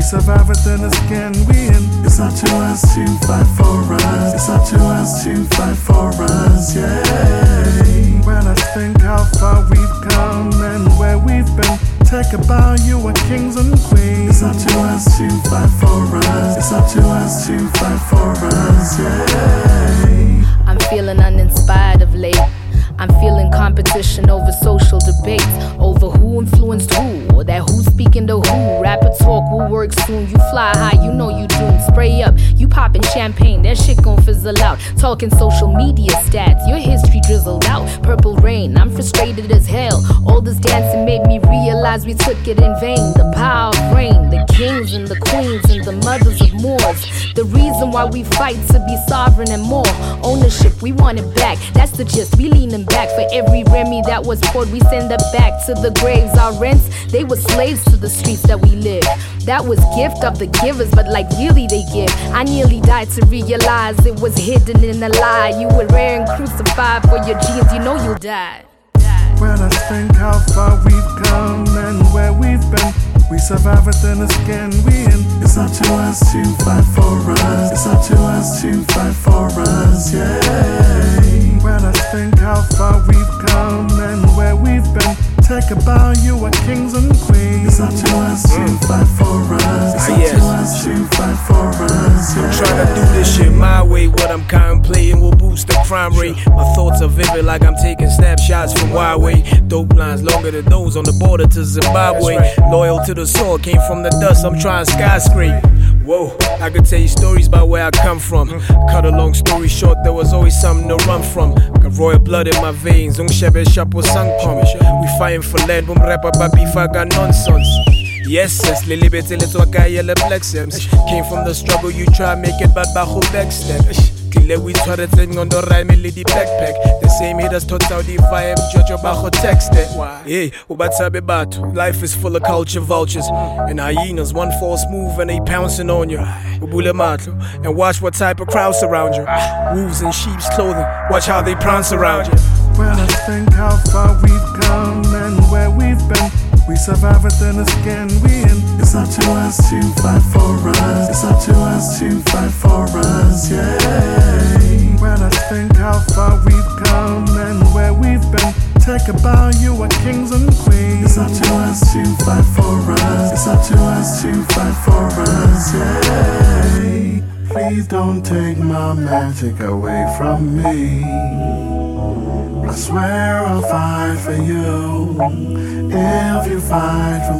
survive within the skin we in. It's up to us to fight for us. It's up to us to fight for us, yeah. When I think how far we've come and where we've been, take a bow, you are kings and queens. It's up to us to fight for us. It's up to us to fight for us, yeah. I'm feeling uninspired of late. I'm feeling competition over social debates, over who influenced who, or that who's speaking to who. Rapper talk will work soon. You fly high, you know you doomed. Spray up, you popping champagne, that shit gon' fizzle out. Talking social media stats, your history drizzled out. Purple rain, I'm frustrated as hell. All this dancing made me realize we took it in vain. The power of rain, the kings and the queens and the mothers of Moors. The reason why we fight to be sovereign and more. Ownership, we want it back. That's the gist, we leaning back. For every Remy that was poured, we send it back to the graves. Our rents, they were slaves to the streets that we live. That was gift of the givers, but like really they give. I nearly died to realize it was hidden in a lie. You were rare and crucified for your genes, you know you'll die. When I think how far we've come and where we've been, we survive within the skin we in. It's up to us to fight for us. It's up to us to fight for us, yeah. When I think how far we've come and where we've been, take a bow, you are kings and queens. It's up to us to fight for us. It's up to us to fight for us, yeah. I'm trying to do this shit my way. What I'm contemplating will boost the crime rate. My thoughts are vivid like I'm taking snapshots from Huawei. Dope lines longer than those on the border to Zimbabwe. Loyal to the soil, came from the dust, I'm trying skyscrape. Whoa, I could tell you stories about where I come from. Cut a long story short, there was always something to run from. Got royal blood in my veins, don't shebe shop with sang pump. We fighting for land, boom rap about beef, I got nonsense. Yes, yes, Lily Betty, little guy, yellow black Sims. Came from the struggle, you try make it, but back backstep. We try to think on the rhyme, lady backpack. The same haters taught out the vibe, judge about text it. Hey, Ubatsabe life is full of culture vultures and hyenas. One false move and they pouncing on you. And watch what type of crowd surround you. Wolves in sheep's clothing, watch how they prance around you. When I think how far we've come and where we've been, we survive within the skin we in. It's up to us to fight for us. It's up to us to fight for us, yeah. When I think how far we've come and where we've been, take a bow, you are kings and queens. It's up to us to fight for us. It's up to us to fight for us, yeah. Please don't take my magic away from me. I swear I'll fight for you if you fight for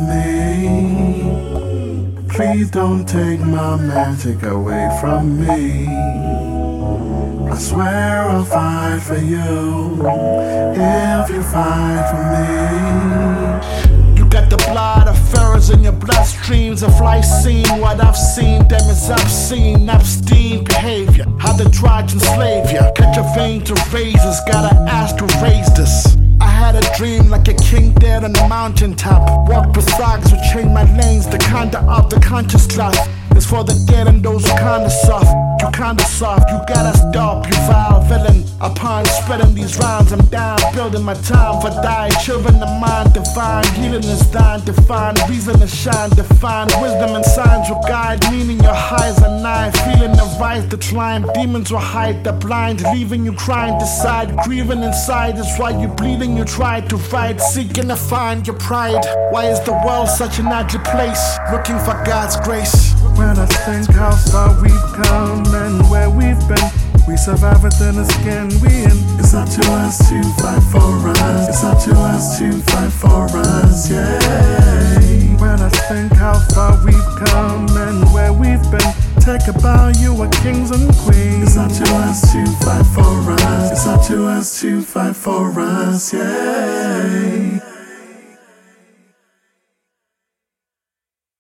me. Please don't take my magic away from me. I swear I'll fight for you if you fight for me. You got the blood of pharaohs in your bloodstreams of life seen. What I've seen, them is obscene, obscene behavior. How they try to enslave you. Cut your veins to razors, gotta ask to raise this. I had a dream like a king dead on a mountaintop. Walked with frogs who chained my lanes, the kinda of the conscious cloth. It's for the dead and those who kinda soft. You kinda soft, you gotta stop, you vile villain. Upon spreading these rhymes, I'm down, building my time for dying. Children of mine, divine, healing is thine, define, reason to shine, define, wisdom and signs will guide, meaning your highs are nigh, feeling the rise, the climb, demons will hide the blind, leaving you crying, decide, grieving inside is why you bleeding, you try to fight, seeking to find your pride. Why is the world such an ugly place, looking for God's grace? When I think how far we've come and where we've been, we survive within the skin we in. It's up to us to fight for us. It's up to us to fight for us, yeah. When I think how far we've come and where we've been, take a bow, you are kings and queens. It's up to us to fight for us. It's up to us to fight for us, yeah.